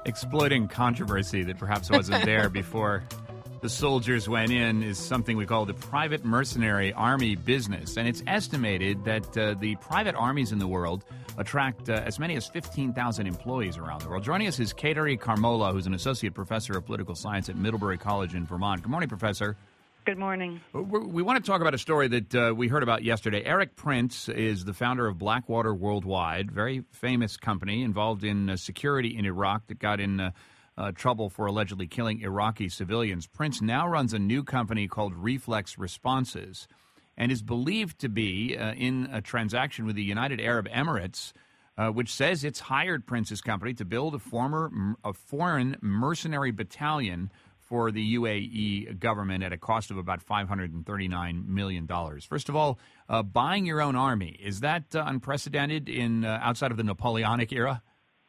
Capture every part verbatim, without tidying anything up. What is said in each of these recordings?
Exploiting controversy that perhaps wasn't there before the soldiers went in is something we call the private mercenary army business. And it's estimated that uh, the private armies in the world attract uh, as many as fifteen thousand employees around the world. Joining us is Kateri Carmola, who's an associate professor of political science at Middlebury College in Vermont. Good morning, Professor. Good morning. We're, we want to talk about a story that uh, we heard about yesterday. Eric Prince is the founder of Blackwater Worldwide, very famous company involved in uh, security in Iraq that got in uh, uh, trouble for allegedly killing Iraqi civilians. Prince now runs a new company called Reflex Responses and is believed to be uh, in a transaction with the United Arab Emirates, uh, which says it's hired Prince's company to build a former a foreign mercenary battalion for the U A E government at a cost of about five hundred thirty-nine million dollars. First of all, uh, buying your own army, is that uh, unprecedented in uh, outside of the Napoleonic era?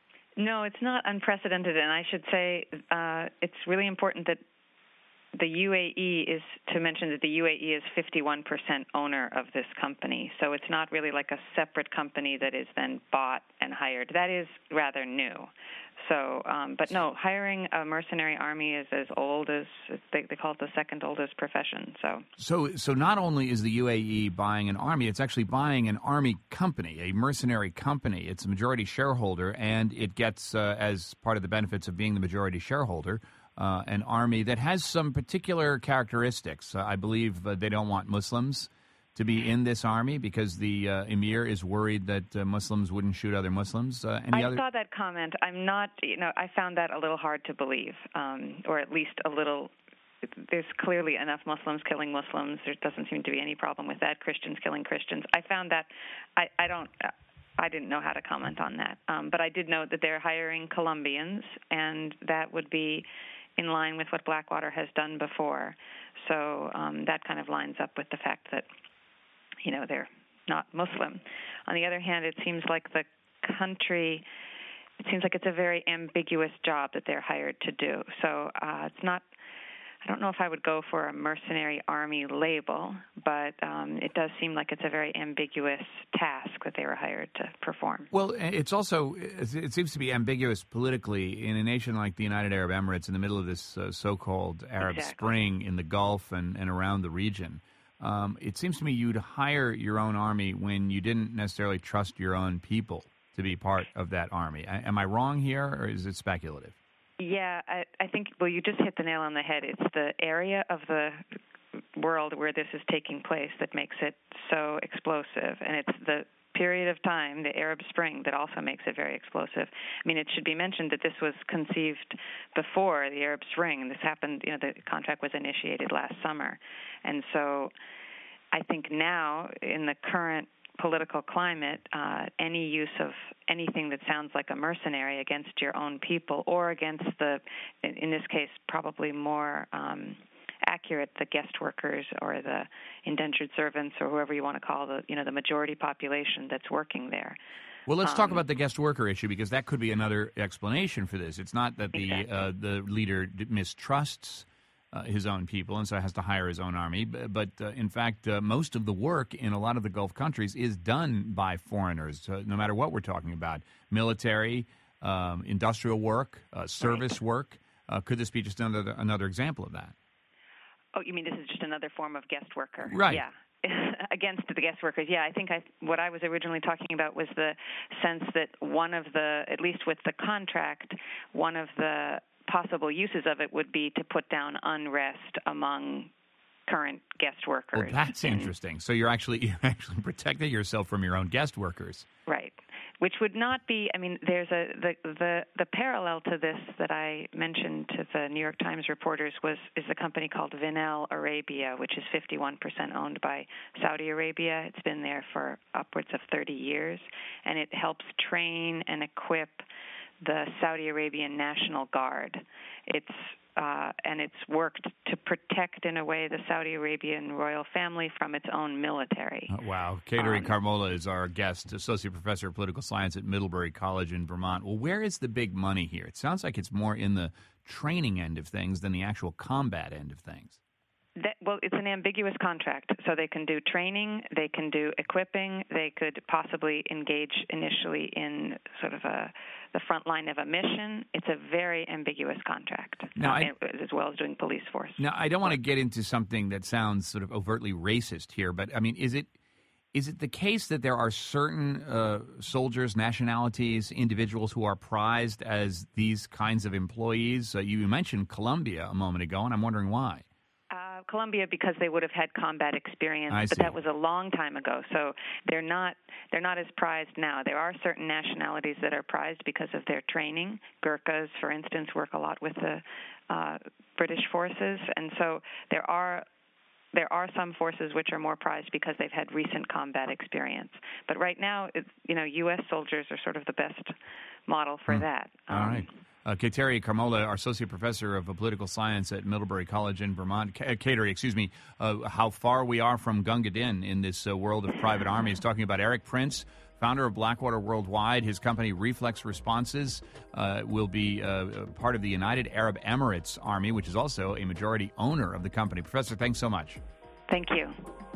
No, it's not unprecedented, and I should say uh, it's really important that the U A E is, to mention that the U A E is fifty-one percent owner of this company, so it's not really like a separate company that is then bought and hired. That is rather new. So, um, but no, hiring a mercenary army is as old as, they, they call it the second oldest profession. So. so, so not only is the U A E buying an army, it's actually buying an army company, a mercenary company. It's a majority shareholder, and it gets, uh, as part of the benefits of being the majority shareholder, uh, an army that has some particular characteristics. Uh, I believe uh, they don't want Muslims to be in this army because the uh, emir is worried that uh, Muslims wouldn't shoot other Muslims. Uh, any I other? saw that comment. I'm not, you know, I found that a little hard to believe, um, or at least a little. There's clearly enough Muslims killing Muslims. There doesn't seem to be any problem with that. Christians killing Christians. I found that. I, I don't. I didn't know how to comment on that, um, but I did note that they're hiring Colombians, and that would be in line with what Blackwater has done before. So um, that kind of lines up with the fact that, you know, they're not Muslim. On the other hand, it seems like the country, it seems like it's a very ambiguous job that they're hired to do. So uh, it's not, I don't know if I would go for a mercenary army label, but um, it does seem like it's a very ambiguous task that they were hired to perform. Well, it's also, it seems to be ambiguous politically in a nation like the United Arab Emirates in the middle of this uh, so-called Arab Exactly. Spring in the Gulf and, and around the region. Um, it seems to me you'd hire your own army when you didn't necessarily trust your own people to be part of that army. I, am I wrong here, or is it speculative? Yeah, I, I think, well, you just hit the nail on the head. It's the area of the world where this is taking place that makes it so explosive, and it's the period of time, the Arab Spring, that also makes it very explosive. I mean, it should be mentioned that this was conceived before the Arab Spring, and this happened, you know, the contract was initiated last summer. And so I think now, in the current political climate, uh, any use of anything that sounds like a mercenary against your own people or against the, in, in this case, probably more um, accurate, the guest workers or the indentured servants or whoever you want to call the, you know, the majority population that's working there. Well, let's um, talk about the guest worker issue, because that could be another explanation for this. It's not that the exactly. uh, the leader mistrusts uh, his own people and so has to hire his own army, but, but uh, in fact, uh, most of the work in a lot of the Gulf countries is done by foreigners, uh, no matter what we're talking about, military, um, industrial work, uh, service right. work. Uh, could this be just another another example of that? Oh, you mean this is just another form of guest worker? Right. Yeah. Against the guest workers. Yeah, I think I, what I was originally talking about was the sense that one of the, at least with the contract, one of the possible uses of it would be to put down unrest among current guest workers. Well, that's and, interesting. So you're actually you're actually protecting yourself from your own guest workers. Right. Which would not be, I mean, there's a, the, the, the parallel to this that I mentioned to the New York Times reporters was, is a company called Vinel Arabia, which is fifty-one percent owned by Saudi Arabia. It's been there for upwards of thirty years, and it helps train and equip the Saudi Arabian National Guard. It's Uh, and it's worked to protect, in a way, the Saudi Arabian royal family from its own military. Oh, wow. Kateri Um, Carmola is our guest, Associate Professor of Political Science at Middlebury College in Vermont. Well, where is the big money here? It sounds like it's more in the training end of things than the actual combat end of things. That, well, it's an ambiguous contract, so they can do training, they can do equipping, they could possibly engage initially in sort of a the front line of a mission. It's a very ambiguous contract, now, uh, I, as well as doing police force. Now, I don't want to get into something that sounds sort of overtly racist here, but I mean, is it is it the case that there are certain uh, soldiers, nationalities, individuals who are prized as these kinds of employees? Uh, you mentioned Colombia a moment ago, and I'm wondering why. Uh, Colombia, because they would have had combat experience, I but see. that was a long time ago. So they're not they're not as prized now. There are certain nationalities that are prized because of their training. Gurkhas, for instance, work a lot with the uh, British forces, and so there are there are some forces which are more prized because they've had recent combat experience. But right now, it, you know, U S soldiers are sort of the best model for hmm. that. Um, All right. Uh, Kateri Carmola, our Associate Professor of Political Science at Middlebury College in Vermont. K- Kateri, excuse me, uh, how far we are from Gunga Din in this uh, world of private armies. Talking about Eric Prince, founder of Blackwater Worldwide. His company, Reflex Responses, uh, will be uh, part of the United Arab Emirates Army, which is also a majority owner of the company. Professor, thanks so much. Thank you.